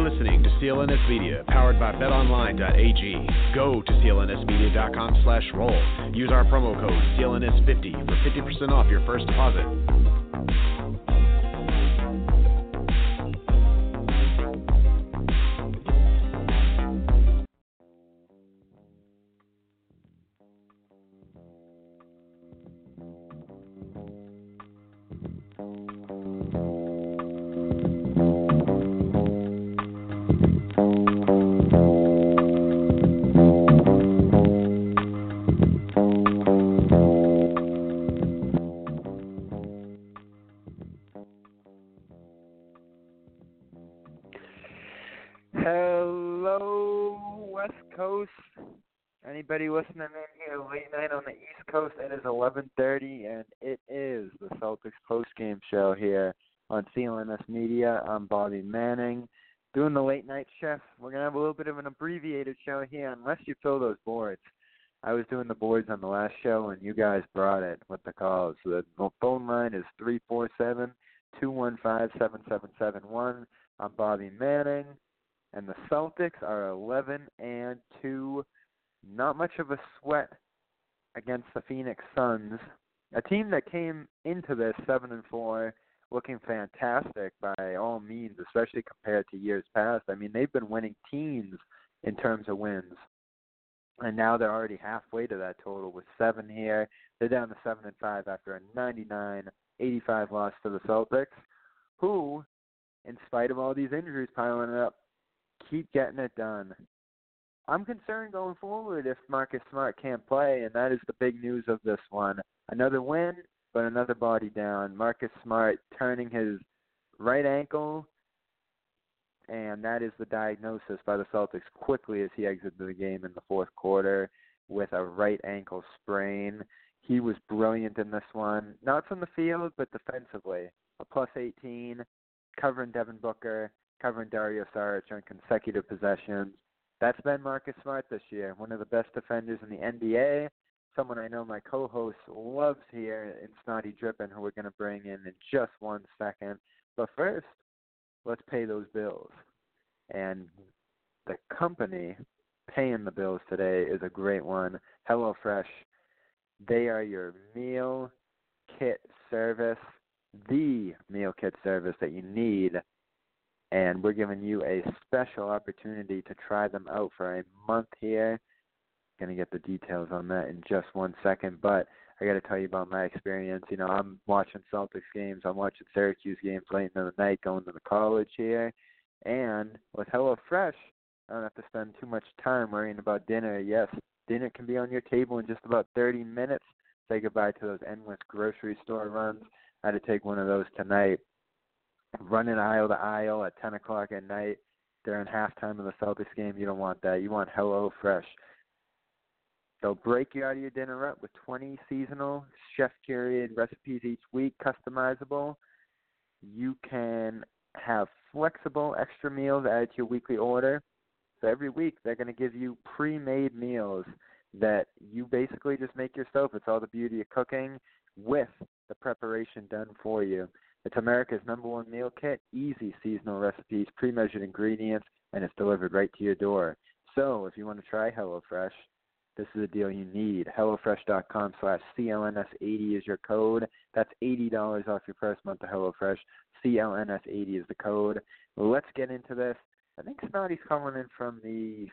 listening to CLNS Media, powered by BetOnline.ag. Go to CLNSmedia.com/roll. Use our promo code CLNS50 for 50% off your first deposit. Anybody listening in here late night on the East Coast, it is 11:30, and it is the Celtics postgame show here on CLNS Media. I'm Bobby Manning, doing the late night chef. We're going to have a little bit of an abbreviated show here, unless you fill those boards. I was doing the boards on the last show, and you guys brought it with the calls. So the phone line is 347-215-7771. I'm Bobby Manning, and the Celtics are 11-2. Not much of a sweat against the Phoenix Suns, a team that came into this 7-4 looking fantastic by all means, especially compared to years past. I mean, they've been winning teams in terms of wins, and now they're already halfway to that total with 7 here. They're down to 7-5 after a 99-85 loss to the Celtics, who, in spite of all these injuries piling up, keep getting it done. I'm concerned going forward if Marcus Smart can't play, and that is the big news of this one. Another win, but another body down. Marcus Smart turning his right ankle, and that is the diagnosis by the Celtics quickly as he exited the game in the fourth quarter with a right ankle sprain. He was brilliant in this one, not from the field, but defensively. A plus 18, covering Devin Booker, covering Dario Saric on consecutive possessions. That's been Marcus Smart this year, one of the best defenders in the NBA, someone I know my co-host loves here in Snotty Drippin', who we're going to bring in just 1 second. But first, let's pay those bills. And the company paying the bills today is a great one, HelloFresh. They are your meal kit service, the meal kit service that you need. And we're giving you a special opportunity to try them out for a month here. Going to get the details on that in just 1 second, but I got to tell you about my experience. You know, I'm watching Celtics games. I'm watching Syracuse games late in the night going to the college here. And with HelloFresh, I don't have to spend too much time worrying about dinner. Yes, dinner can be on your table in just about 30 minutes. Say goodbye to those endless grocery store runs. I had to take one of those tonight. Running aisle to aisle at 10 o'clock at night during halftime of the Celtics game. You don't want that. You want HelloFresh. They'll break you out of your dinner up with 20 seasonal, chef-curated recipes each week, customizable. You can have flexible extra meals added to your weekly order. So every week they're going to give you pre-made meals that you basically just make yourself. It's all the beauty of cooking with the preparation done for you. It's America's #1 meal kit, easy seasonal recipes, pre-measured ingredients, and it's delivered right to your door. So if you want to try HelloFresh, this is a deal you need. HelloFresh.com/CLNS80 is your code. That's $80 off your first month of HelloFresh. CLNS80 is the code. Let's get into this. I think Snotty's calling in from the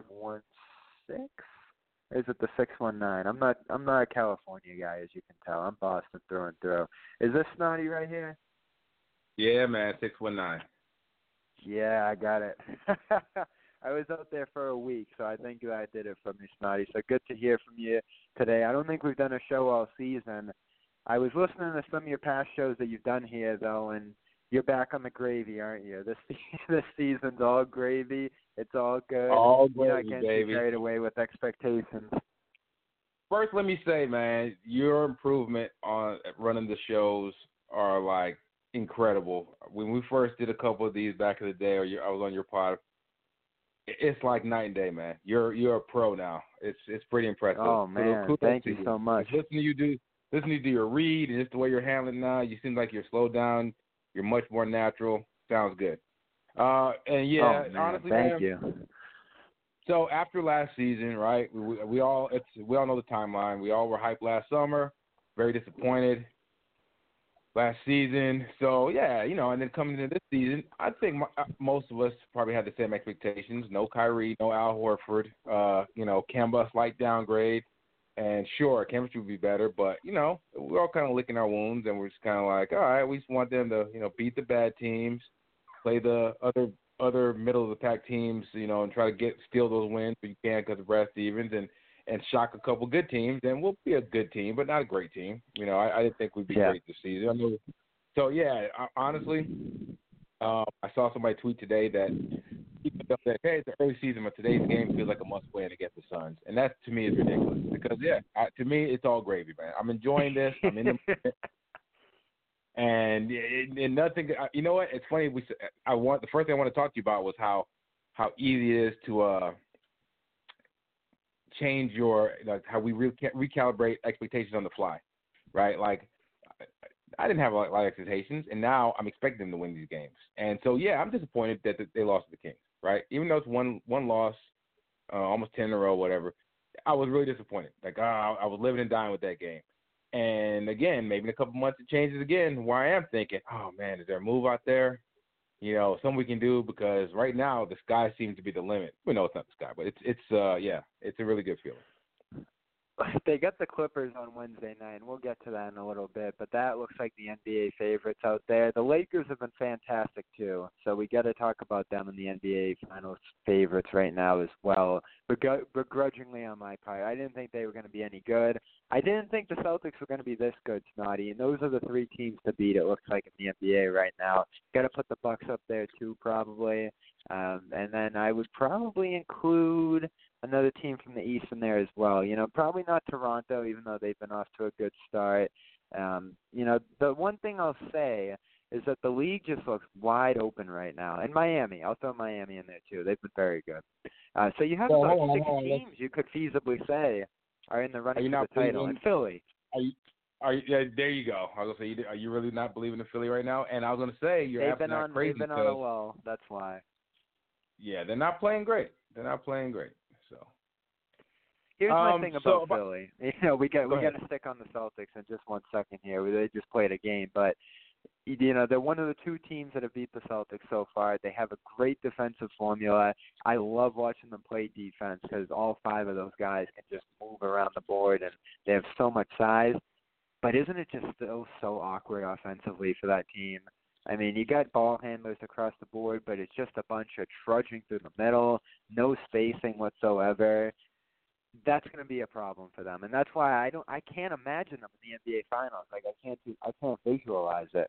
516. Or is it the 619? I'm not a California guy, as you can tell. I'm Boston through and through. Is this Snotty right here? Yeah, man, 619. Yeah, I got it. I was out there for a week, so I think I did it from you, Snotty. So good to hear from you today. I don't think we've done a show all season. I was listening to some of your past shows that you've done here, though, and you're back on the gravy, aren't you? This season's all gravy. It's all good. All gravy, you're not getting baby. carried away with expectations. First, let me say, man, your improvement on running the shows are, like, incredible. When we first did a couple of these back in the day, I was on your pod, it's like night and day, man. You're a pro now. It's pretty impressive. Oh, man, thank you so much. Listening to you do your read and just the way you're handling now, you seem like you're slowed down. You're much more natural. Sounds good. And yeah, oh, man, honestly, thank man, you. so after last season, right? We all know the timeline. We all were hyped last summer, very disappointed last season. So yeah, and then coming into this season, I think most of us probably had the same expectations. No Kyrie, no Al Horford. Kemba slight downgrade, and sure, chemistry would be better, but we're all kind of licking our wounds, and we're just kind of like, all right, we just want them to beat the bad teams, play the other middle of the pack teams, and try to steal those wins if you can because of Brad Stevens, and shock a couple good teams, and we'll be a good team, but not a great team. I didn't think we'd be great this season. So yeah, honestly, I saw somebody tweet today that people said, hey, it's the early season, but today's game feels like a must-win against the Suns, and that to me is ridiculous because to me it's all gravy, man. I'm enjoying this. I'm in the moment. And nothing. You know what? It's funny. The first thing I want to talk to you about was how easy it is to change how we recalibrate expectations on the fly, right? Like I didn't have a lot of expectations, and now I'm expecting them to win these games. And so yeah, I'm disappointed that they lost to the Kings, right? Even though it's one loss, almost 10 in a row, whatever. I was really disappointed. Like I was living and dying with that game. And again, maybe in a couple months it changes again. Where I am thinking, oh man, is there a move out there? Something we can do because right now the sky seems to be the limit. We know it's not the sky, but it's a really good feeling. They got the Clippers on Wednesday night, and we'll get to that in a little bit, but that looks like the NBA favorites out there. The Lakers have been fantastic, too, so we got to talk about them in the NBA Finals favorites right now as well, begrudgingly on my part. I didn't think they were going to be any good. I didn't think the Celtics were going to be this good, Snotty, and those are the three teams to beat, it looks like, in the NBA right now. Got to put the Bucks up there, too, probably. And then I would probably include another team from the East in there as well. Probably not Toronto, even though they've been off to a good start. The one thing I'll say is that the league just looks wide open right now. And Miami, I'll throw Miami in there too. They've been very good. So you have about six teams you could feasibly say are in the running for the title. And Philly. There you go. I was going to say, are you really not believing in Philly right now? And I was going to say, they've been on a lull. That's why. Yeah, they're not playing great. So here's my thing about Philly. We got to stick on the Celtics in just 1 second here. They just played a game, but they're one of the two teams that have beat the Celtics so far. They have a great defensive formula. I love watching them play defense because all five of those guys can just move around the board, and they have so much size. But isn't it just still so awkward offensively for that team? I mean, you got ball handlers across the board, but it's just a bunch of trudging through the middle, no spacing whatsoever. That's going to be a problem for them, and that's why I can't imagine them in the NBA Finals. Like I can't visualize it.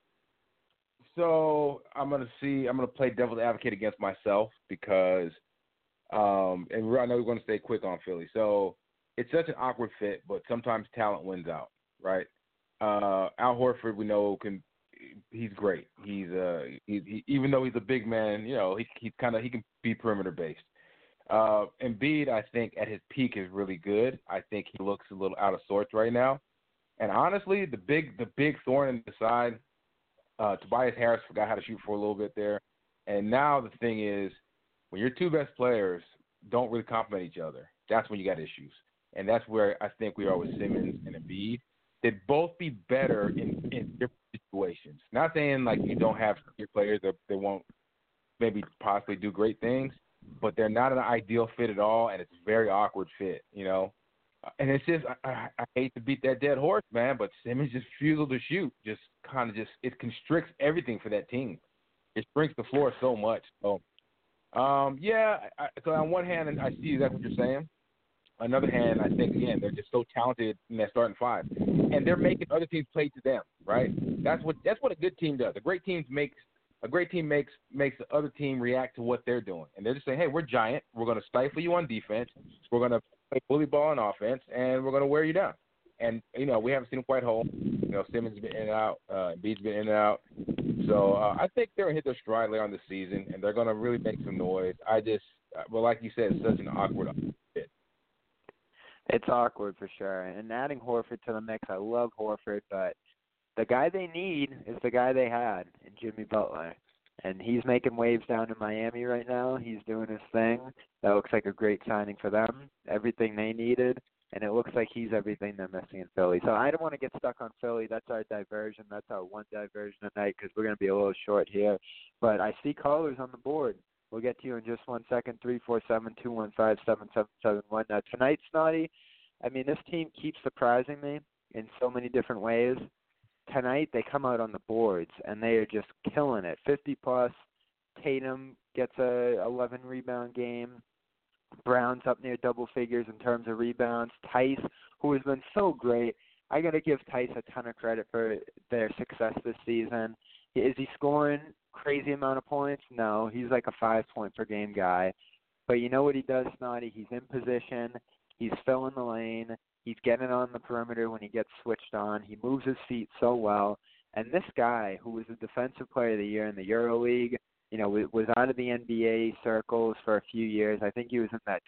So I'm gonna play devil's advocate against myself because, and I know we're going to stay quick on Philly. So it's such an awkward fit, but sometimes talent wins out, right? Al Horford, we know he's great. He's even though he's a big man, he can be perimeter based. Embiid, I think at his peak is really good. I think he looks a little out of sorts right now. And honestly, the big thorn in the side, Tobias Harris forgot how to shoot for a little bit there. And now the thing is, when your two best players don't really complement each other, that's when you got issues. And that's where I think we are with Simmons and Embiid. They'd both be better in different situations. Not saying like you don't have your players that they won't maybe possibly do great things, but they're not an ideal fit at all, and it's a very awkward fit, And it's just I hate to beat that dead horse, man, but Simmons just refusal to shoot, it constricts everything for that team. It shrinks the floor so much. So, so on one hand, I see exactly what you're saying. On the other hand, I think again they're just so talented in that starting five, and they're making other teams play to them. Right? That's what a good team does. A great team makes the other team react to what they're doing, and they're just saying, "Hey, we're giant. We're going to stifle you on defense. We're going to play bully ball on offense, and we're going to wear you down." And we haven't seen them quite whole. Simmons has been in and out. Embiid's been in and out. So I think they're going to hit their stride later on the season, and they're going to really make some noise. Like you said, it's such an awkward fit. It's awkward for sure. And adding Horford to the mix, I love Horford, but the guy they need is the guy they had in Jimmy Butler. and he's making waves down in Miami right now. He's doing his thing. That looks like a great signing for them. Everything they needed, and it looks like he's everything they're missing in Philly. So I don't want to get stuck on Philly. That's our diversion. That's our one diversion tonight because we're going to be a little short here. But I see callers on the board. We'll get to you in just 1 second, 347-215-7771. Now, tonight, Snotty, I mean, this team keeps surprising me in so many different ways. Tonight, they come out on the boards, and they are just killing it. 50-plus. Tatum gets a 11-rebound game. Brown's up near double figures in terms of rebounds. Tice, who has been so great, I got to give Tice a ton of credit for their success this season. Is he scoring crazy amount of points? No, he's like a 5-point-per-game guy. But you know what he does, Snotty? He's in position. He's filling the lane. He's getting on the perimeter when he gets switched on. He moves his feet so well. And this guy, who was the Defensive Player of the Year in the EuroLeague, you know, was out of the NBA circles for a few years. I think he was in that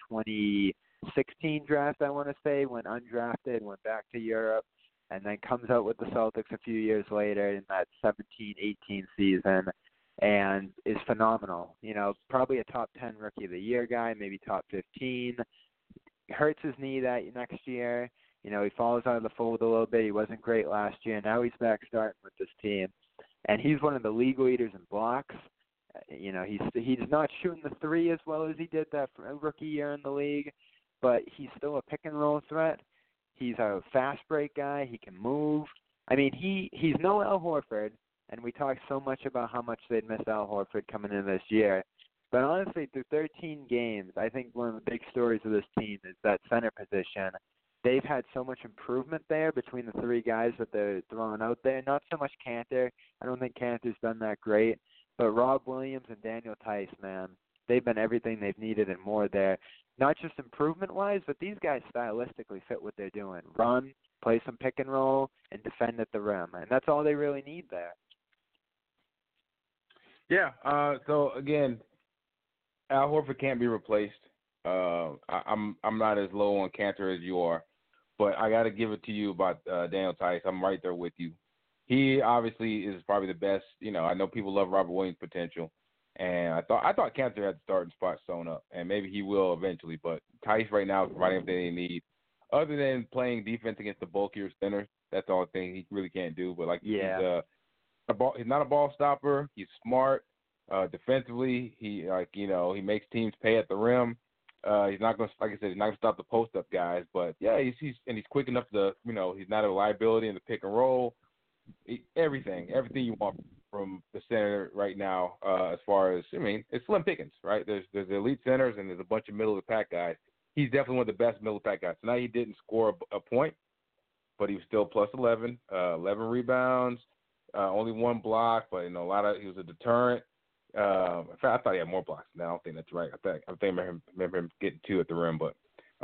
2016 draft, I want to say, went undrafted, went back to Europe, and then comes out with the Celtics a few years later in that 17-18 season and is phenomenal. You know, probably a top 10 Rookie of the Year guy, maybe top 15. Hurts his knee that next year. You know, he falls out of the fold a little bit. He wasn't great last year. Now he's back starting with this team. And he's one of the league leaders in blocks. You know, he's not shooting the three as well as he did that rookie year in the league, but he's still a pick-and-roll threat. He's a fast break guy. He can move. I mean, he's no Al Horford, and we talked so much about how much they'd miss Al Horford coming in this year. But honestly, through 13 games, I think one of the big stories of this team is that center position. They've had so much improvement there between the three guys that they're throwing out there. Not so much Kanter. I don't think Kanter's done that great. But Rob Williams and Daniel Tice, man, they've been everything they've needed and more there. Not just improvement-wise, but these guys stylistically fit what they're doing. Run, play some pick and roll, and defend at the rim. And that's all they really need there. Yeah, so, again, Al Horford can't be replaced. I'm not as low on Kanter as you are, but I got to give it to you about Daniel Tice. I'm right there with you. He obviously is probably the best. You know, I know people love Robert Williams' potential, and I thought Kanter had the starting spot sewn up, and maybe he will eventually. But Tice right now is providing everything they need, other than playing defense against the bulkier centers. That's the only thing he really can't do. But he's not a ball stopper. He's smart defensively. He he makes teams pay at the rim. He's not going to, like I said, he's not going to stop the post up guys. But yeah, he's quick enough to he's not a liability in the pick and roll. Everything you want from the center right now, as far as, it's slim pickings, right? There's elite centers and there's a bunch of middle of the pack guys. He's definitely one of the best middle of the pack guys. Tonight he didn't score a point, but he was still plus 11, 11 rebounds, only one block, but he was a deterrent. In fact, I thought he had more blocks. No, I don't think that's right. I remember him getting 2 at the rim, but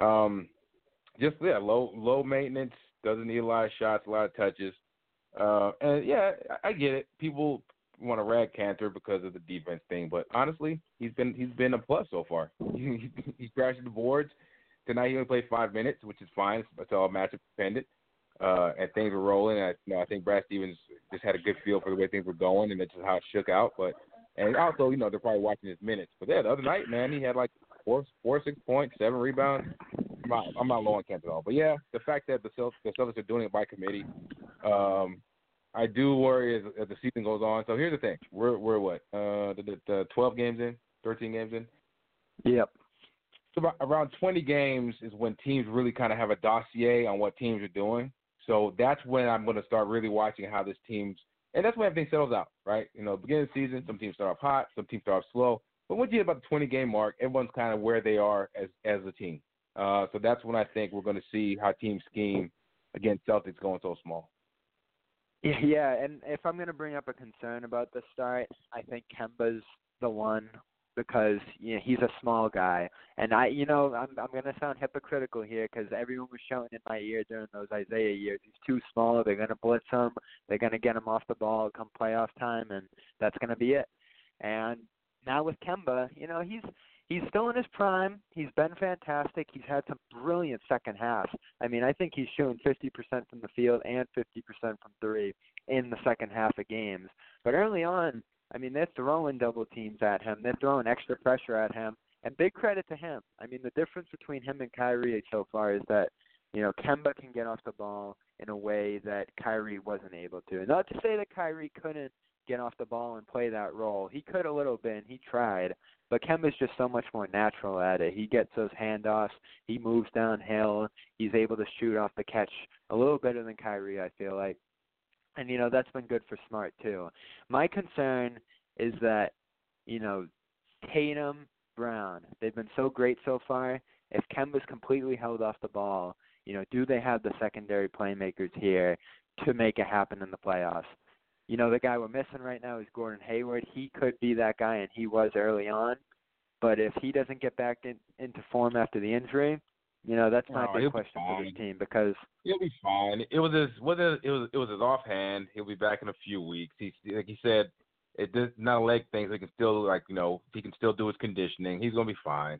low maintenance, doesn't need a lot of shots, a lot of touches. And yeah, I get it. People want to rag Kanter because of the defense thing, but honestly, he's been a plus so far. He's crashing the boards. Tonight he only played 5 minutes, which is fine. It's all matchup dependent. And things were rolling. I think Brad Stevens just had a good feel for the way things were going, and that's just how it shook out. And also, they're probably watching his minutes. But yeah, the other night, man, he had like 6 points, 7 rebounds. I'm not low on Kanter at all. But yeah, the fact that the Celtics are doing it by committee, I do worry as the season goes on. So here's the thing: we're what? The 12 games in, 13 games in. Yep. So around 20 games is when teams really kind of have a dossier on what teams are doing. So that's when I'm going to start really watching how this team's, and that's when everything settles out, right? Beginning of the season, some teams start off hot, some teams start off slow. But once you get about the 20-game mark, everyone's kind of where they are as a team. So that's when I think we're going to see how teams scheme against Celtics going so small. Yeah, and if I'm going to bring up a concern about the start, I think Kemba's the one because he's a small guy. And I'm going to sound hypocritical here because everyone was shouting in my ear during those Isaiah years, he's too small, they're going to blitz him, they're going to get him off the ball come playoff time, and that's going to be it. And now with Kemba, he's still in his prime. He's been fantastic. He's had some brilliant second halves. I think he's shooting 50% from the field and 50% from 3 in the second half of games. But early on, I mean, they're throwing double teams at him. They're throwing extra pressure at him. And big credit to him. I mean, the difference between him and Kyrie so far is that, Kemba can get off the ball in a way that Kyrie wasn't able to. And not to say that Kyrie couldn't get off the ball and play that role. He could a little bit, and he tried. But Kemba's just so much more natural at it. He gets those handoffs. He moves downhill. He's able to shoot off the catch a little better than Kyrie, I feel like. And, that's been good for Smart, too. My concern is that, Tatum, Brown, they've been so great so far. If Kemba's completely held off the ball, do they have the secondary playmakers here to make it happen in the playoffs? The guy we're missing right now is Gordon Hayward. He could be that guy, and he was early on. But if he doesn't get back into form after the injury, that's my big question for this team because he'll be fine. It was his offhand. He'll be back in a few weeks. Like he said, it's not a leg thing. So he can still he can still do his conditioning. He's gonna be fine.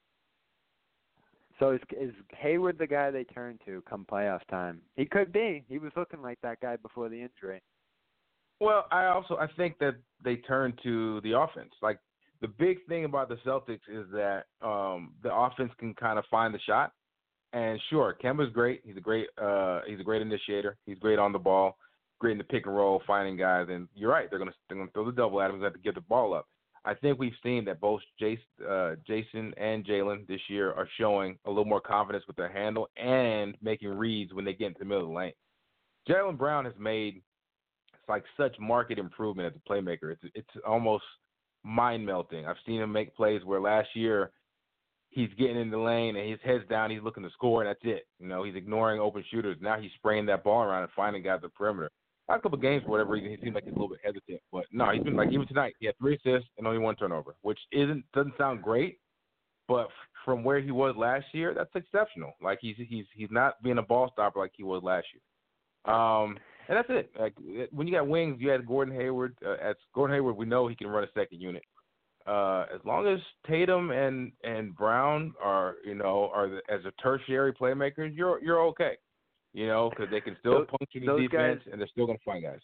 So is Hayward the guy they turn to come playoff time? He could be. He was looking like that guy before the injury. Well, I think that they turn to the offense. Like the big thing about the Celtics is that the offense can kind of find the shot. And sure, Kemba's great. He's a great initiator. He's great on the ball, great in the pick and roll, finding guys. And you're right, they're gonna throw the double at him. They have to get the ball up. I think we've seen that both Jason and Jalen this year are showing a little more confidence with their handle and making reads when they get into the middle of the lane. Jaylen Brown has made such market improvement as a playmaker. It's almost mind melting. I've seen him make plays where last year he's getting in the lane and his head's down, he's looking to score, and that's it. He's ignoring open shooters. Now he's spraying that ball around and finding guys at the perimeter. Last couple of games, for whatever reason, he seemed like he's a little bit hesitant. But no, he's been even tonight, he had 3 assists and only 1 turnover, which doesn't sound great, but from where he was last year, that's exceptional. He's not being a ball stopper like he was last year. And that's it. When you got wings, you had Gordon Hayward. As Gordon Hayward, we know he can run a second unit. As long as Tatum and Brown are as a tertiary playmakers, you're okay. Because they can still puncture the defense, and they're still going to find guys.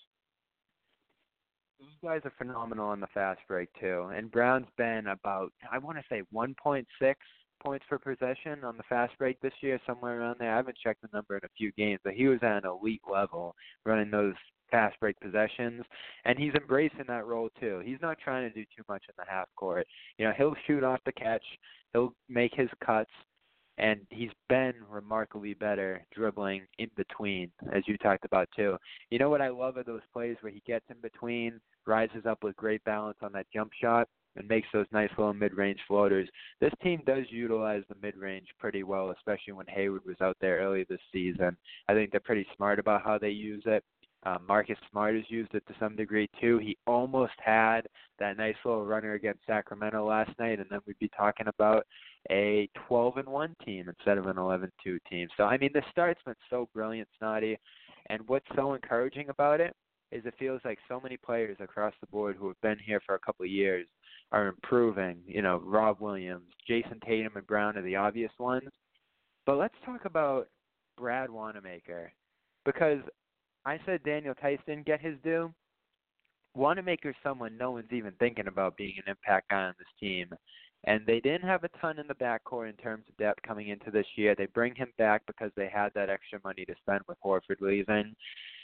Those guys are phenomenal on the fast break too. And Brown's been about, I want to say, 1.6 points per possession on the fast break this year, somewhere around there. I haven't checked the number in a few games, but he was at an elite level running those fast break possessions, and he's embracing that role too. He's not trying to do too much in the half court. He'll shoot off the catch, he'll make his cuts, and he's been remarkably better dribbling in between, as you talked about too. What I love are those plays where he gets in between, rises up with great balance on that jump shot, and makes those nice little mid-range floaters. This team does utilize the mid-range pretty well, especially when Hayward was out there early this season. I think they're pretty smart about how they use it. Marcus Smart has used it to some degree too. He almost had that nice little runner against Sacramento last night, and then we'd be talking about a 12-1 team instead of an 11-2 team. So, the start's been so brilliant, Snotty, and what's so encouraging about it is it feels like so many players across the board who have been here for a couple of years are improving. Rob Williams, Jason Tatum, and Brown are the obvious ones. But let's talk about Brad Wanamaker, because I said Daniel Tice didn't get his due. Wanamaker's someone no one's even thinking about being an impact guy on this team. And they didn't have a ton in the backcourt in terms of depth coming into this year. They bring him back because they had that extra money to spend with Horford leaving.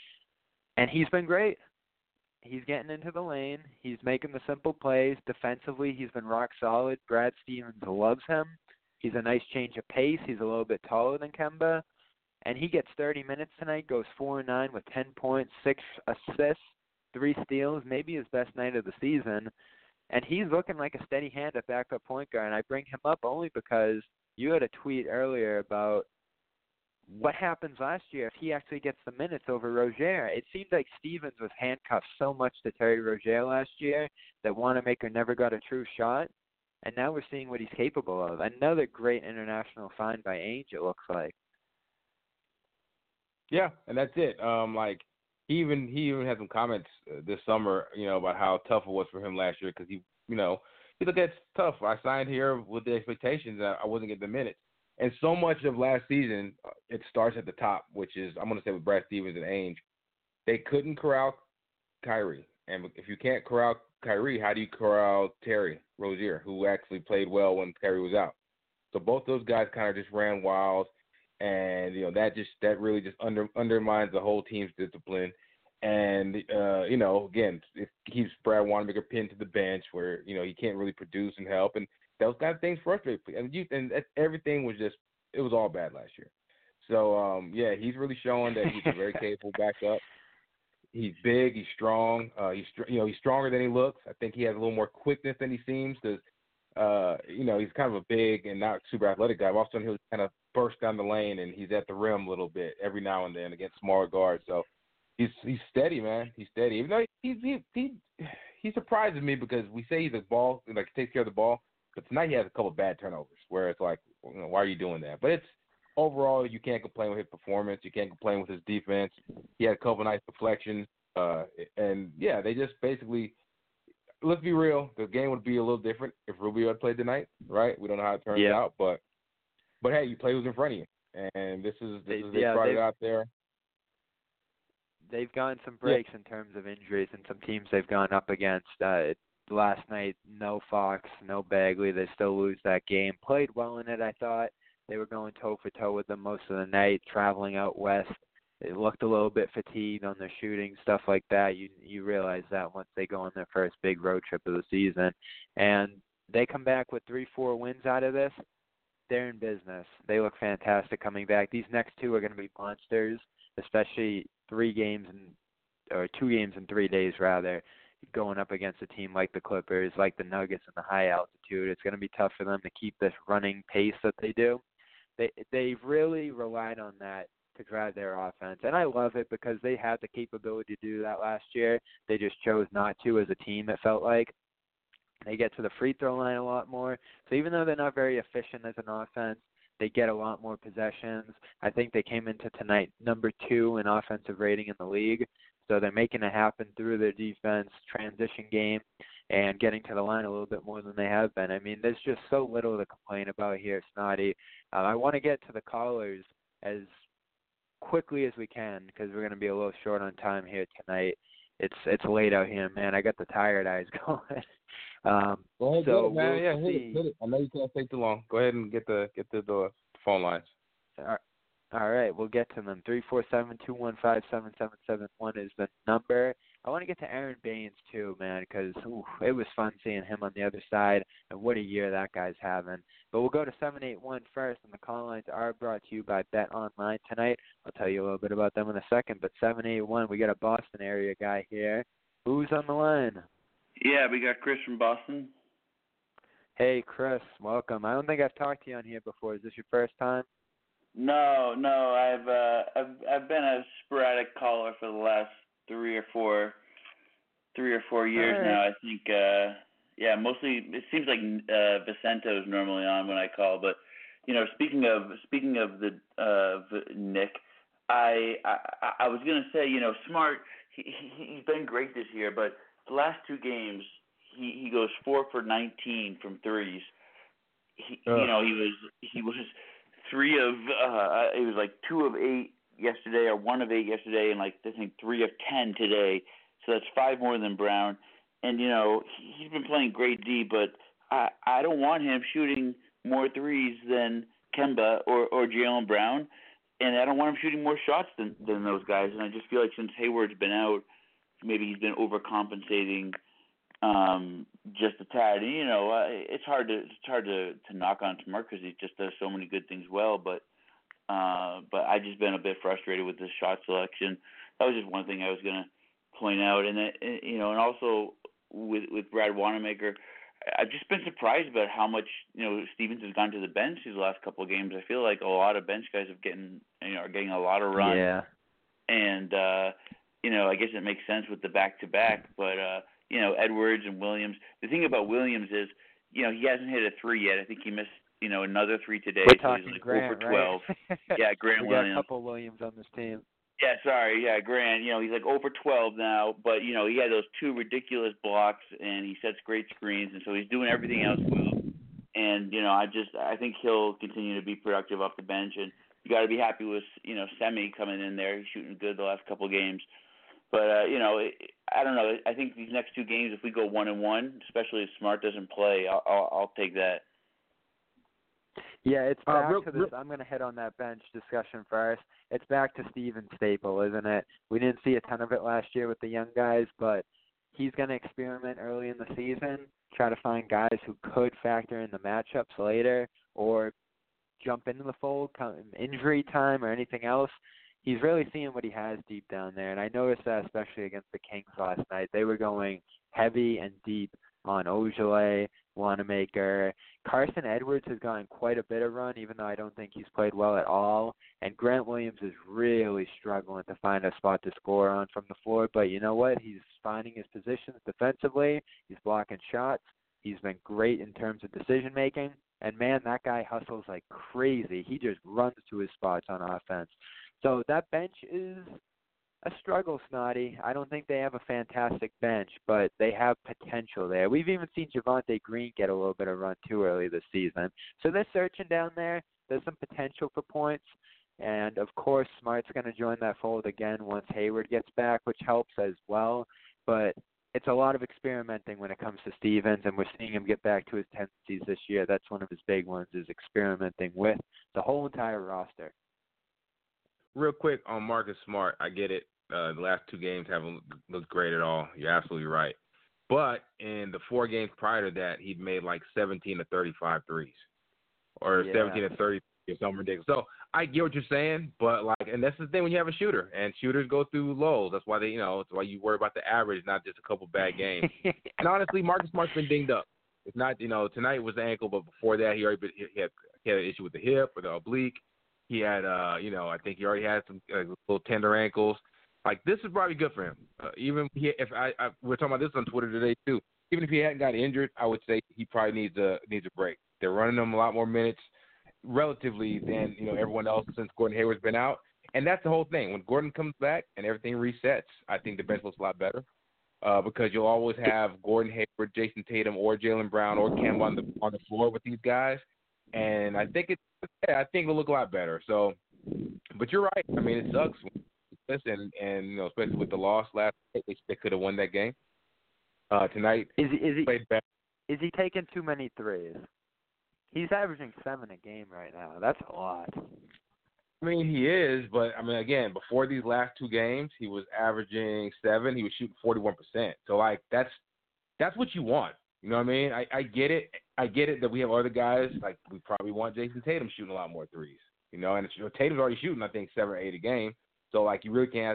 And he's been great. He's getting into the lane. He's making the simple plays. Defensively, he's been rock solid. Brad Stevens loves him. He's a nice change of pace. He's a little bit taller than Kemba. And he gets 30 minutes tonight, goes 4-9 with 10 points, 6 assists, 3 steals, maybe his best night of the season. And he's looking like a steady hand at backup point guard. And I bring him up only because you had a tweet earlier about what happens last year if he actually gets the minutes over Rozier. It seemed like Stevens was handcuffed so much to Terry Rozier last year that Wanamaker never got a true shot. And now we're seeing what he's capable of. Another great international find by Ainge, it looks like. Yeah, and that's it. He even had some comments this summer, about how tough it was for him last year because he looked at tough. I signed here with the expectations that I wasn't getting the minutes. And so much of last season, it starts at the top, which is, I'm going to say with Brad Stevens and Ainge, they couldn't corral Kyrie. And if you can't corral Kyrie, how do you corral Terry Rozier, who actually played well when Kyrie was out? So both those guys kind of just ran wild, and that really just undermines the whole team's discipline. And again, it keeps Brad Wanamaker pinned to the bench where he can't really produce and help, and those kind of things frustrate. And everything was it was all bad last year. So he's really showing that he's a very capable backup. He's big, he's strong, he's stronger than he looks. I think he has a little more quickness than he seems because he's kind of a big and not super athletic guy. All of a sudden he'll kind of burst down the lane and he's at the rim a little bit every now and then against smaller guards. So he's steady, man. He's steady. Even though he surprises me because we say he's a ball, like he takes care of the ball, but tonight he has a couple of bad turnovers where it's like, why are you doing that? But it's overall, you can't complain with his performance. You can't complain with his defense. He had a couple nice deflections. They just basically, let's be real, the game would be a little different if Rubio had played tonight, right? We don't know how it turns out, but hey, you play who's in front of you. And they brought it out there. They've gotten some breaks in terms of injuries, and some teams they've gone up against. Last night, no Fox, no Bagley. They still lose that game. Played well in it, I thought. They were going toe-for-toe with them most of the night, traveling out west. They looked a little bit fatigued on their shooting, stuff like that. You realize that once they go on their first big road trip of the season. And they come back with 3-4 wins out of this. They're in business. They look fantastic coming back. These next two are going to be monsters, especially 2 games in 3 days, rather, going up against a team like the Clippers, like the Nuggets in the high altitude. It's going to be tough for them to keep this running pace that they do. They've really relied on that to drive their offense, and I love it because they had the capability to do that last year. They just chose not to as a team, it felt like. They get to the free throw line a lot more. So even though they're not very efficient as an offense, they get a lot more possessions. I think they came into tonight number 2 in offensive rating in the league. So they're making it happen through their defense, transition game, and getting to the line a little bit more than they have been. I mean, there's just so little to complain about here, Snotty. I want to get to the callers as quickly as we can because we're going to be a little short on time here tonight. It's late out here, man. I got the tired eyes going. Go ahead, so man. We'll hit it. I know you can't take too long. Go ahead and get the phone lines. All right, we'll get to them. 347-215-7771 is the number. I want to get to Aaron Baines too, man, because it was fun seeing him on the other side, and what a year that guy's having. But we'll go to 781 first, and the call lines are brought to you by Bet Online tonight. I'll tell you a little bit about them in a second, but 781, we got a Boston area guy here. Who's on the line? Yeah, we got Chris from Boston. Hey, Chris, welcome. I don't think I've talked to you on here before. Is this your first time? No, I've been a sporadic caller for the last 3 or 4 years now. I think mostly it seems like Vicento is normally on when I call, but speaking of the Nick, I was gonna say Smart he's been great this year, but the last 2 games he goes 4 for 19 from threes. He was 3 of it was like 2 of 8 yesterday or 1 of 8 yesterday, and like I think 3 of 10 today. So that's 5 more than Brown. And he's been playing great D, but I don't want him shooting more threes than Kemba or Jaylen Brown, and I don't want him shooting more shots than those guys. And I just feel like since Hayward's been out, maybe he's been overcompensating just a tad. And, it's hard to knock on Smart because he just does so many good things well. But I've just been a bit frustrated with his shot selection. That was just one thing I was going to point out. And and also with Brad Wanamaker, I've just been surprised about how much Stevens has gone to the bench these last couple of games. I feel like a lot of bench guys are getting a lot of run. Yeah. And I guess it makes sense with the back-to-back, but Edwards and Williams. The thing about Williams is, he hasn't hit a 3 yet. I think he missed, another 3 today. We're so talking he's like Grant, 0 for 12. right? Yeah, Grant we Williams. got a couple Williams on this team. Yeah, sorry. Yeah, Grant. He's like 0 for 12 now, but he had those 2 ridiculous blocks, and he sets great screens, and so he's doing everything else well. And I think he'll continue to be productive off the bench, and you got to be happy with Semi coming in there. He's shooting good the last couple of games. But I don't know. I think these next two games, if we go 1-1, especially if Smart doesn't play, I'll take that. Yeah, it's back to this. I'm going to hit on that bench discussion first. It's back to Steven Staple, isn't it? We didn't see a ton of it last year with the young guys, but he's going to experiment early in the season, try to find guys who could factor in the matchups later or jump into the fold, injury time or anything else. He's really seeing what he has deep down there, and I noticed that especially against the Kings last night. They were going heavy and deep on Ojeleye, Wanamaker. Carson Edwards has gotten quite a bit of run, even though I don't think he's played well at all. And Grant Williams is really struggling to find a spot to score on from the floor. But you know what? He's finding his positions defensively. He's blocking shots. He's been great in terms of decision-making. And, man, that guy hustles like crazy. He just runs to his spots on offense. So that bench is a struggle, Snotty. I don't think they have a fantastic bench, but they have potential there. We've even seen Javonte Green get a little bit of run too early this season. So they're searching down there. There's some potential for points. And, of course, Smart's going to join that fold again once Hayward gets back, which helps as well. But it's a lot of experimenting when it comes to Stevens, and we're seeing him get back to his tendencies this year. That's one of his big ones, is experimenting with the whole entire roster. Real quick on Marcus Smart, I get it. The last two games haven't looked great at all. You're absolutely right. But in the 4 games prior to that, he'd made like 17 to 35 threes or 17 to 30 or something ridiculous. So I get what you're saying, but and that's the thing when you have a shooter, and shooters go through lows. That's why it's why you worry about the average, not just a couple bad games. And honestly, Marcus Smart's been dinged up. It's not, tonight was the ankle, but before that, he had an issue with the hip or the oblique. He had, I think he already had some little tender ankles. This is probably good for him. Even if we're talking about this on Twitter today too. Even if he hadn't got injured, I would say he probably needs a break. They're running him a lot more minutes, relatively, than everyone else since Gordon Hayward's been out. And that's the whole thing. When Gordon comes back and everything resets, I think the bench looks a lot better because you'll always have Gordon Hayward, Jason Tatum, or Jaylen Brown or Kemba on the floor with these guys. And I think it'll look a lot better. So, but you're right. I mean, it sucks. And especially with the loss last night, they could have won that game. Tonight, is he played better. Is he taking too many threes? He's averaging 7 a game right now. That's a lot. I mean, he is, but I mean, again, before these last 2 games, he was averaging 7. He was shooting 41%. So that's what you want. You know what I mean? I get it. I get it that we have other guys we probably want Jason Tatum shooting a lot more threes. And Tatum's already shooting, I think, 7 or 8 a game. So, you really can't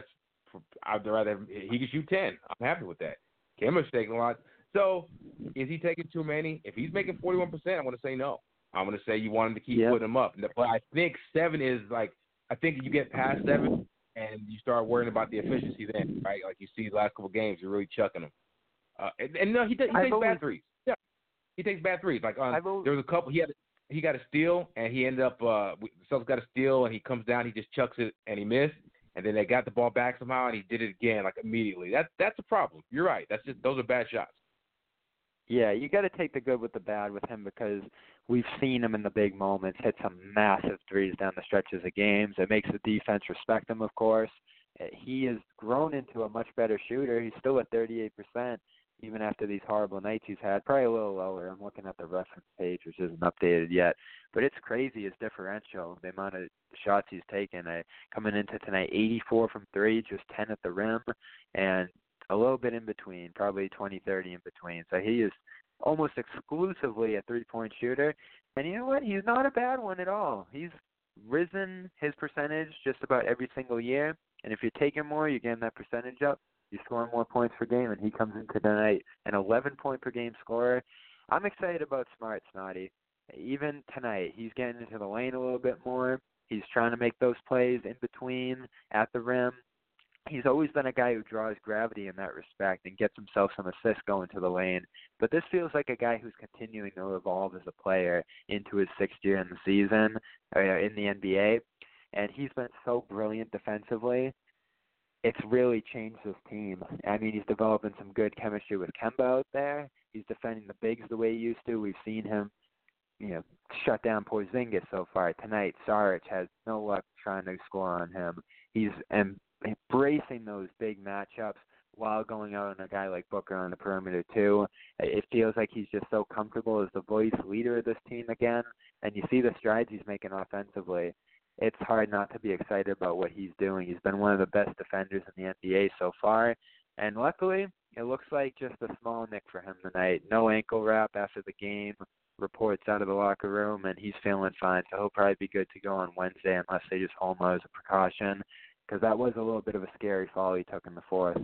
I'd rather he can shoot 10. I'm happy with that. Kemba's taking a lot. So, is he taking too many? If he's making 41%, I'm going to say no. I'm going to say you want him to keep putting him up. But I think 7 is I think you get past 7 and you start worrying about the efficiency then, right? You see the last couple of games, you're really chucking them. And no, he takes bad threes. Yeah, he takes bad threes. There was a couple. He got a steal, and he ended up. Celtics got a steal, and he comes down. He just chucks it, and he missed. And then they got the ball back somehow, and he did it again, immediately. That's a problem. You're right. Those are bad shots. Yeah, you got to take the good with the bad with him because we've seen him in the big moments hit some massive threes down the stretches of games. It makes the defense respect him, of course. He has grown into a much better shooter. He's still at 38%, even after these horrible nights he's had. Probably a little lower. I'm looking at the reference page, which isn't updated yet. But it's crazy, his differential, the amount of shots he's taken. Coming into tonight, 84 from 3, just 10 at the rim, and a little bit in between, probably 20, 30 in between. So he is almost exclusively a three-point shooter. And you know what? He's not a bad one at all. He's risen his percentage just about every single year. And if you're taking more, you're getting that percentage up. You're scoring more points per game, and he comes into tonight an 11-point-per-game scorer. I'm excited about Smart, Snotty. Even tonight, he's getting into the lane a little bit more. He's trying to make those plays in between, at the rim. He's always been a guy who draws gravity in that respect and gets himself some assists going to the lane. But this feels like a guy who's continuing to evolve as a player into his 6th year in the season, in the NBA. And he's been so brilliant defensively. It's really changed his team. I mean, he's developing some good chemistry with Kemba out there. He's defending the bigs the way he used to. We've seen him, shut down Porzingis so far. Tonight, Saric has no luck trying to score on him. And embracing those big matchups while going out on a guy like Booker on the perimeter too. It feels like he's just so comfortable as the voice leader of this team again, and you see the strides he's making offensively. It's hard not to be excited about what he's doing. He's been one of the best defenders in the NBA so far, and luckily, it looks like just a small nick for him tonight. No ankle wrap after the game, reports out of the locker room, and he's feeling fine, so he'll probably be good to go on Wednesday unless they just hold him as a precaution, because that was a little bit of a scary fall he took in the fourth.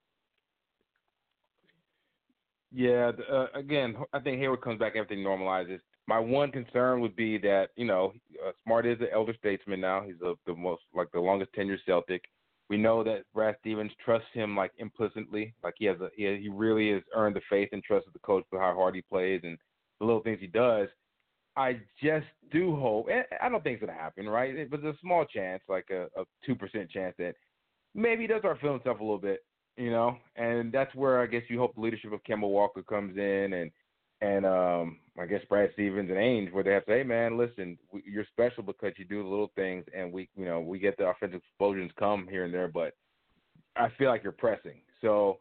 Yeah, again, I think Hayward comes back, everything normalizes. My one concern would be that, Smart is an elder statesman now. He's the longest tenured Celtic. We know that Brad Stevens trusts him implicitly. He really has earned the faith and trust of the coach for how hard he plays and the little things he does. I just do hope, and I don't think it's going to happen, right? But there's a small chance, like a 2% chance that maybe he does start feeling himself a little bit, and that's where I guess you hope the leadership of Kemba Walker comes in and I guess Brad Stevens and Ainge, where they have to say, hey, man, listen, you're special because you do the little things, and we get the offensive explosions come here and there, but I feel like you're pressing. So,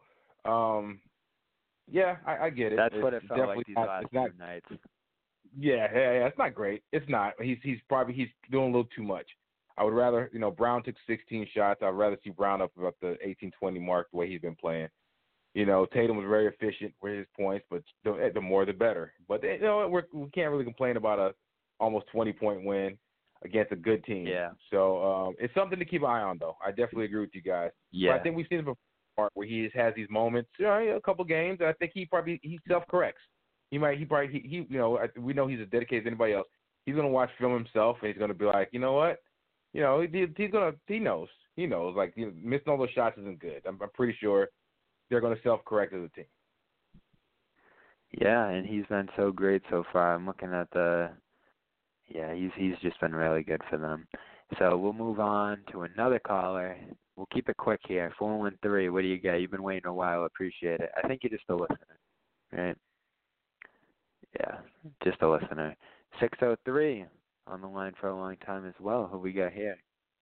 yeah, I get it. That's what it felt like these last two nights. Yeah, it's not great. It's not. He's doing a little too much. I would rather, Brown took 16 shots. I'd rather see Brown up about the 18-20 mark the way he's been playing. Tatum was very efficient with his points, but the more the better. But we can't really complain about a almost 20-point win against a good team. Yeah. So it's something to keep an eye on, though. I definitely agree with you guys. Yeah. But I think we've seen it before where he has these moments, a couple games. And I think he self-corrects. We know he's as dedicated as anybody else. He's gonna watch film himself, and he's gonna be like, you know what? He knows. Like, missing all those shots isn't good. I'm pretty sure they're going to self-correct as a team. Yeah, and he's been so great so far. I'm looking at he's just been really good for them. So we'll move on to another caller. We'll keep it quick here. 413, what do you got? You've been waiting a while. Appreciate it. I think you're just a listener, right? Yeah, just a listener. 603 on the line for a long time as well. Who we got here?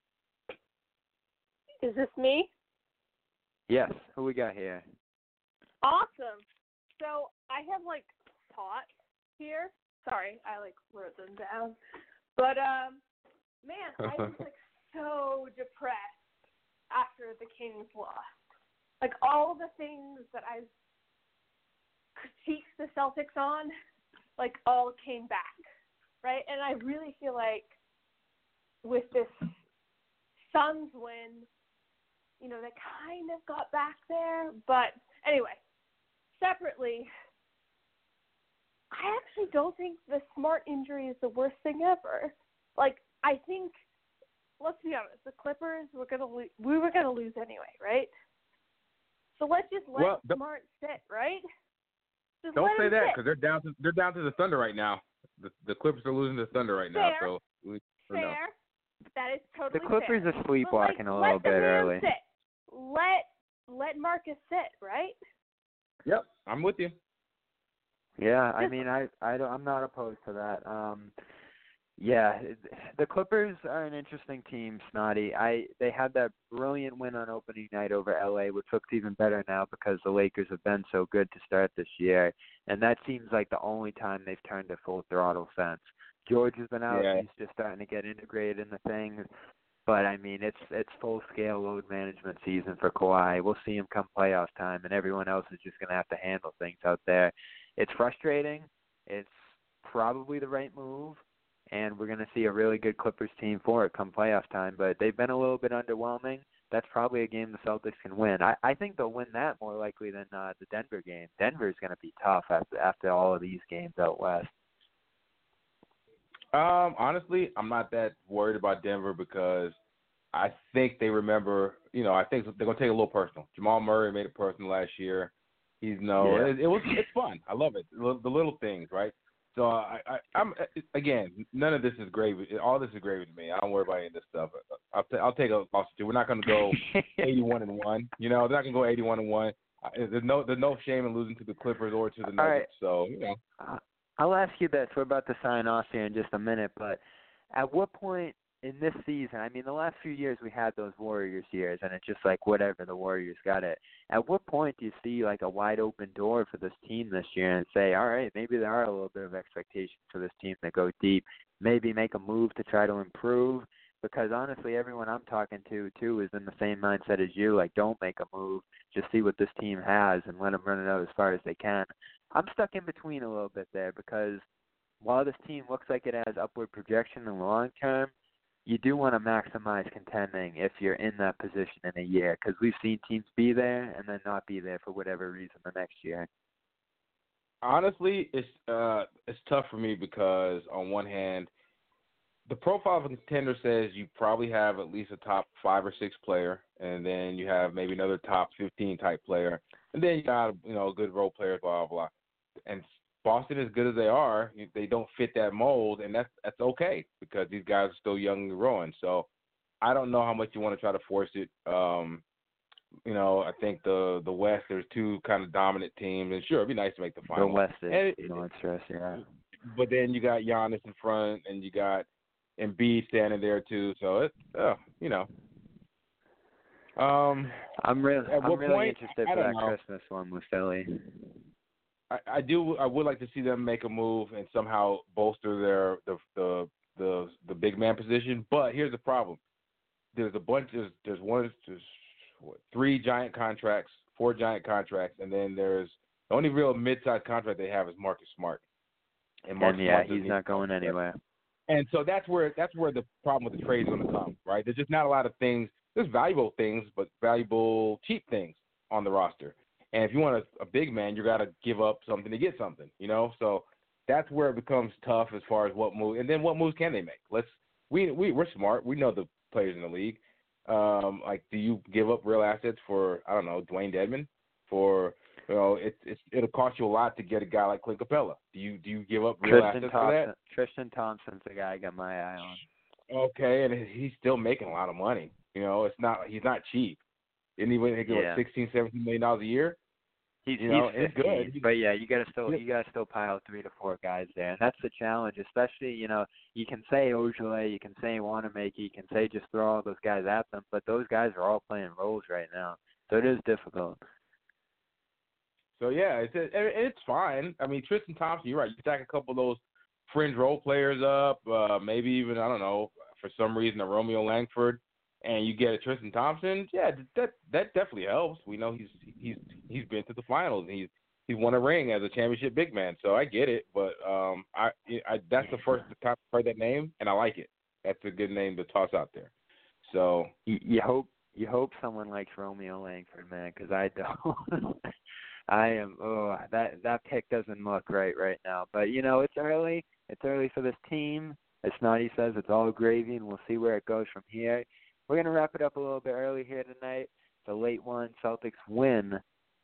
Is this me? Yes, who we got here? Awesome. So I have thoughts here. Sorry, I wrote them down. But man, I was so depressed after the Kings lost. All the things that I've critiqued the Celtics on, all came back, right? And I really feel like with this Suns win, they kind of got back there. But anyway, separately, I actually don't think the Smart injury is the worst thing ever. I think, let's be honest, the Clippers we were gonna lose anyway, right? So let's just let Smart sit, right? Don't say that because they're down to the Thunder right now. The Clippers are losing to the Thunder right now. So fair. That is totally The Clippers fair. are sleepwalking a little bit early. Sit. Let Marcus sit, right? Yep, I'm with you. Yeah, I mean, I'm not opposed to that. Yeah, the Clippers are an interesting team, Snotty. They had that brilliant win on opening night over LA, which looks even better now because the Lakers have been so good to start this year, and that seems like the only time they've turned to full throttle since. George has been out. Yeah. He's just starting to get integrated into things. But, I mean, it's full-scale load management season for Kawhi. We'll see him come playoff time, and everyone else is just going to have to handle things out there. It's frustrating. It's probably the right move, and we're going to see a really good Clippers team for it come playoff time. But they've been a little bit underwhelming. That's probably a game the Celtics can win. I think they'll win that more likely than the Denver game. Denver's going to be tough after all of these games out west. Honestly, I'm not that worried about Denver because I think they remember, I think they're going to take it a little personal. Jamal Murray made it personal last year. It's fun. I love it. The little things, right? So I'm again, none of this is gravy. All this is gravy to me. I don't worry about any of this stuff. I'll take a loss or two. We're not going to go 81-1. They're not going to go 81-1. There's no shame in losing to the Clippers or to the Nuggets. Right. So I'll ask you this. We're about to sign off here in just a minute, but at what point in this season, I mean, the last few years we had those Warriors years, and it's just like whatever, the Warriors got it. At what point do you see like a wide open door for this team this year and say, all right, maybe there are a little bit of expectations for this team to go deep, maybe make a move to try to improve? Because honestly, everyone I'm talking to too is in the same mindset as you. Like, don't make a move, just see what this team has and let them run it out as far as they can. I'm stuck in between a little bit there because while this team looks like it has upward projection in the long term, you do want to maximize contending if you're in that position in a year, because we've seen teams be there and then not be there for whatever reason the next year. Honestly, it's tough for me because on one hand, the profile of a contender says you probably have at least a top 5 or 6 player, and then you have maybe another top 15 type player, and then you got a good role player, blah blah. And Boston, as good as they are, they don't fit that mold, and that's okay because these guys are still young and growing. So I don't know how much you want to try to force it. I think the West, there's 2 kind of dominant teams, and sure, it'd be nice to make the final. The West is no stress, yeah. But then you got Giannis in front, and you got Embiid standing there too. So it's I'm really interested for that Christmas one with Philly. I would like to see them make a move and somehow bolster the big man position. But here's the problem: there's 3 giant contracts, 4 giant contracts, and then there's the only real mid-sized contract they have is Marcus Smart. And he's not going anywhere. And so that's where the problem with the trade is going to come, right? There's just not a lot of things. There's valuable things, but valuable cheap things on the roster. And if you want a big man, you got to give up something to get something, So that's where it becomes tough as far as what move. And then what moves can they make? We're smart. We know the players in the league. Do you give up real assets for, I don't know, Dwayne Dedmon? It'll cost you a lot to get a guy like Clint Capella. Do you give up real assets for that? Tristan Thompson's the guy I got my eye on. Okay, and he's still making a lot of money. He's not cheap. Isn't he making $16, $17 million a year? He's 15, good. But yeah, you gotta still pile 3 to 4 guys there, and that's the challenge. Especially, you can say Ojale, you can say Wanamaker, you can say just throw all those guys at them, but those guys are all playing roles right now, so it is difficult. So yeah, it's fine. I mean, Tristan Thompson, you're right. You stack a couple of those fringe role players up, maybe even, I don't know, for some reason a Romeo Langford, and you get a Tristan Thompson. Yeah, that definitely helps. We know he's been to the finals. And he's won a ring as a championship big man. So I get it, but I that's the first time I've heard that name, and I like it. That's a good name to toss out there. So you hope someone likes Romeo Langford, man, because I don't. I am. Oh, that pick doesn't look right now. But it's early. It's early for this team. As Snotty says, it's all gravy, and we'll see where it goes from here. We're gonna wrap it up a little bit early here tonight. The late one, Celtics win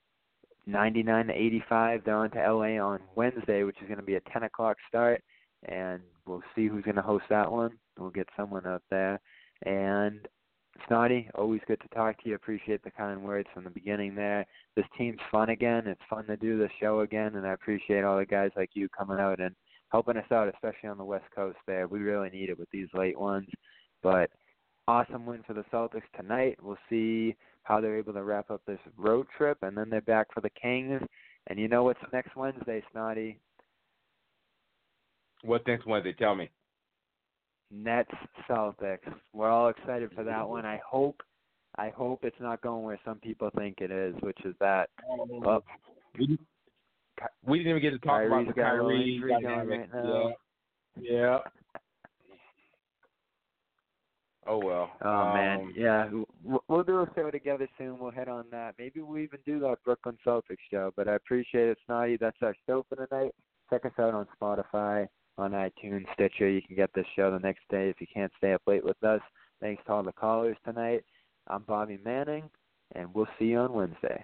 99-85. They're on to LA on Wednesday, which is gonna be a 10 o'clock start, and we'll see who's gonna host that one. We'll get someone out there. And Snotty, always good to talk to you. Appreciate the kind words from the beginning there. This team's fun again. It's fun to do the show again, and I appreciate all the guys like you coming out and helping us out, especially on the West Coast there. We really need it with these late ones. But awesome win for the Celtics tonight. We'll see how they're able to wrap up this road trip, and then they're back for the Kings. And you know what's next Wednesday, Snotty? What's next Wednesday? Tell me. Nets Celtics. We're all excited for that one. I hope it's not going where some people think it is, which is that. We didn't even get to talk about the Kyrie dynamic. Right now. Yeah. Oh well. Oh man, yeah. We'll do a show together soon. We'll hit on that. Maybe we'll even do that Brooklyn Celtics show. But I appreciate it, Snotty. That's our show for tonight. Check us out on Spotify, on iTunes, Stitcher. You can get this show the next day if you can't stay up late with us. Thanks to all the callers tonight. I'm Bobby Manning, and we'll see you on Wednesday.